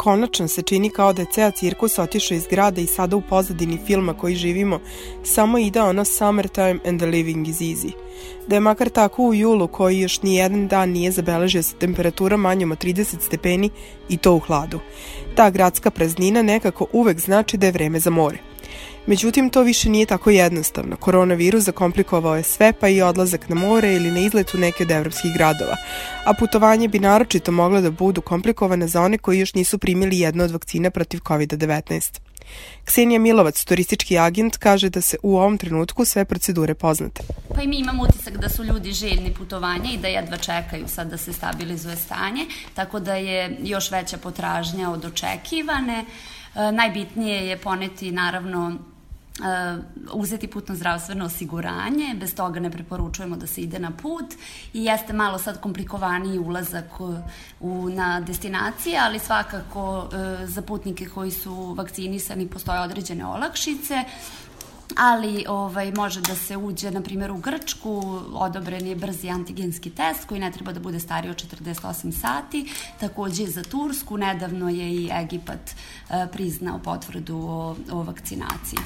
Konačno se čini kao da je ceo cirkus otišao iz grada i sada u pozadini filma koji živimo samo ide ono Summertime and the living is easy. Da je makar tako u julu koji još ni jedan dan nije zabeležio sa temperatura manjom od 30 stepeni i to u hladu. Ta gradska praznina nekako uvek znači da je vreme za more. Međutim, to više nije tako jednostavno. Koronavirus zakomplikovao je sve, pa i odlazak na more ili na izlet u neke od evropskih gradova. A putovanje bi naročito moglo da budu komplikovane za one koji još nisu primili jednu od vakcina protiv COVID-19. Ksenija Milovac, turistički agent, kaže da se u ovom trenutku sve procedure poznate. Pa i mi imamo utisak da su ljudi željni putovanja i da jedva čekaju sad da se stabilizuje stanje, tako da je još veća potražnja od očekivane. Najbitnije je poneti, naravno, uzeti putno zdravstveno osiguranje, bez toga ne preporučujemo da se ide na put i jeste malo sad komplikovaniji ulazak na destinacije, ali svakako za putnike koji su vakcinisani postoje određene olakšice, ali može da se uđe, na primjer, u Grčku, odobren je brzi antigenski test koji ne treba da bude stariji od 48 sati, takođe za Tursku, nedavno je i Egipat priznao potvrdu o vakcinaciji.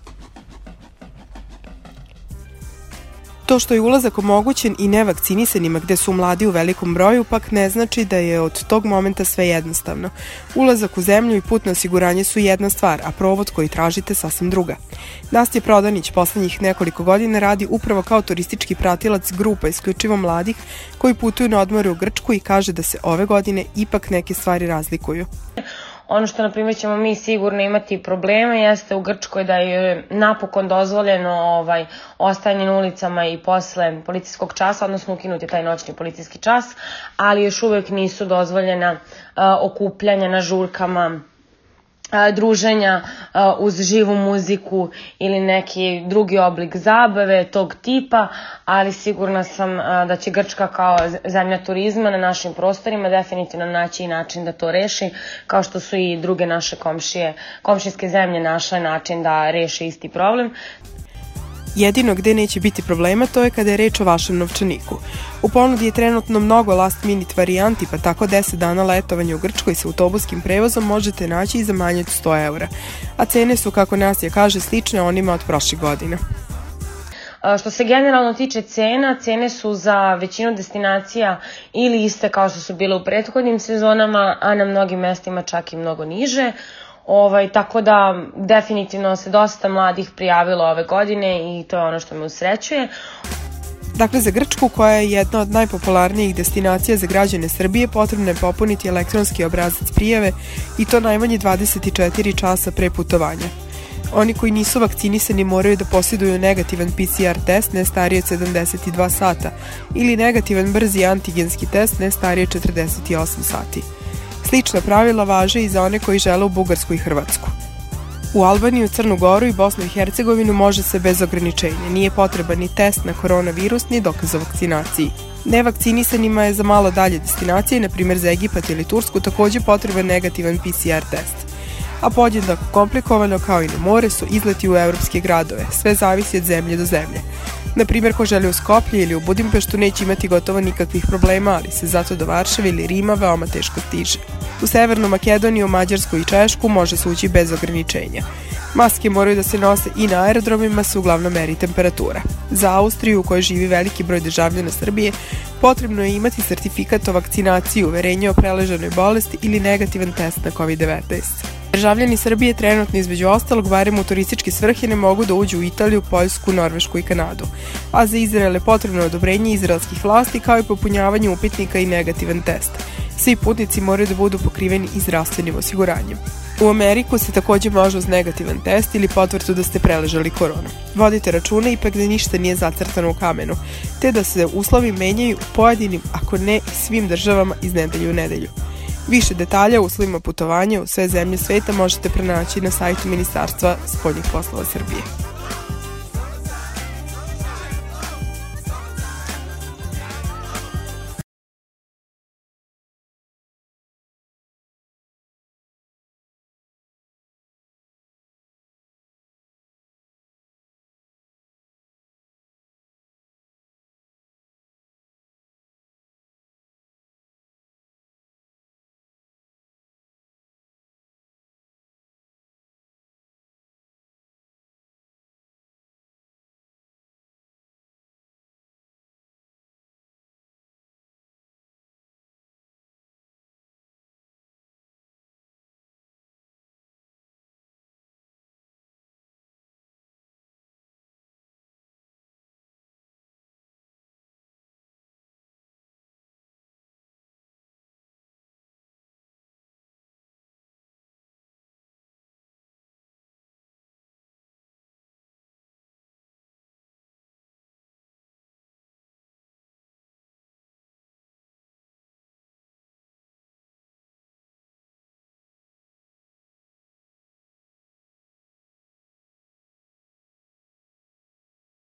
To što je ulazak omogućen i nevakcinisanima gde su mladi u velikom broju pak ne znači da je od tog momenta sve jednostavno. Ulazak u zemlju i putno osiguranje su jedna stvar, a provod koji tražite sasvim druga. Nastja Prodanić poslednjih nekoliko godina radi upravo kao turistički pratilac grupa isključivo mladih koji putuju na odmore u Grčku i kaže da se ove godine ipak neke stvari razlikuju. Ono što, na primjer, ćemo mi sigurno imati problema jeste u Grčkoj da je napokon dozvoljeno ostajanje na ulicama i posle policijskog časa, odnosno ukinuti taj noćni policijski čas, ali još uvek nisu dozvoljena okupljanja na žurkama, druženja uz živu muziku ili neki drugi oblik zabave tog tipa, ali sigurna sam da će Grčka kao zemlja turizma na našim prostorima definitivno naći način da to reši, kao što su i druge naše komšijske zemlje našle način da reše isti problem. Jedino gde neće biti problema to je kada je reč o vašem novčaniku. U ponudi je trenutno mnogo last minute varijanti, pa tako 10 dana letovanja u Grčkoj sa autobuskim prevozom možete naći i za manje od 100 eura. A cene su, kako Nastja kaže, slične onima od prošlih godina. Što se generalno tiče cena, cene su za većinu destinacija ili iste kao što su bile u prethodnim sezonama, a na mnogim mestima čak i mnogo niže. Tako da definitivno se dosta mladih prijavilo ove godine i to je ono što me usrećuje. Dakle, za Grčku, koja je jedna od najpopularnijih destinacija za građane Srbije, potrebno je popuniti elektronski obrazac prijave i to najmanje 24 časa pre putovanja. Oni koji nisu vakcinisani moraju da posjeduju negativan PCR test ne stariji od 72 sata ili negativan brzi antigenski test ne stariji od 48 sati. Slična pravila važe i za one koji žele u Bugarsku i Hrvatsku. U Albaniju, Crnu Goru i Bosnu i Hercegovinu može se bez ograničenja. Nije potreban ni test na koronavirus, ni dokaz o vakcinaciji. Nevakcinisanima je za malo dalje destinacije, na primjer za Egipat ili Tursku, takođe potreban negativan PCR test. A podjednako komplikovano kao i na more su izleti u evropske gradove. Sve zavisi od zemlje do zemlje. Na primjer, ko želi u Skoplje ili u Budimpeštu neće imati gotovo nikakvih problema, ali se zato do Varšave ili Rima veoma teško stiže. U Severnu Makedoniju, Mađarsku i Češku može se ući bez ograničenja. Maske moraju da se nose i na aerodromima se uglavnom meri temperatura. Za Austriju, u kojoj živi veliki broj državljana Srbije, potrebno je imati sertifikat o vakcinaciji, uverenje o preležanoj bolesti ili negativan test na COVID-19. Državljani Srbije trenutno između ostalog barem u turističke svrhe ne mogu da uđu u Italiju, Poljsku, Norvešku i Kanadu. A za Izrael je potrebno odobrenje izraelskih vlasti kao i popunjavanje upitnika i negativan test. Svi putnici moraju da budu pokriveni i zdravstvenim osiguranjem. U Ameriku se takođe može uz negativan test ili potvrdu da ste preležali koronu. Vodite računa ipak da ništa nije zacrtano u kamenu, te da se uslovi menjaju u pojedinim, ako ne i svim državama iz nedelje u nedelju. Više detalja o uslovima putovanja u sve zemlje sveta možete pronaći na sajtu Ministarstva spoljnih poslova Srbije.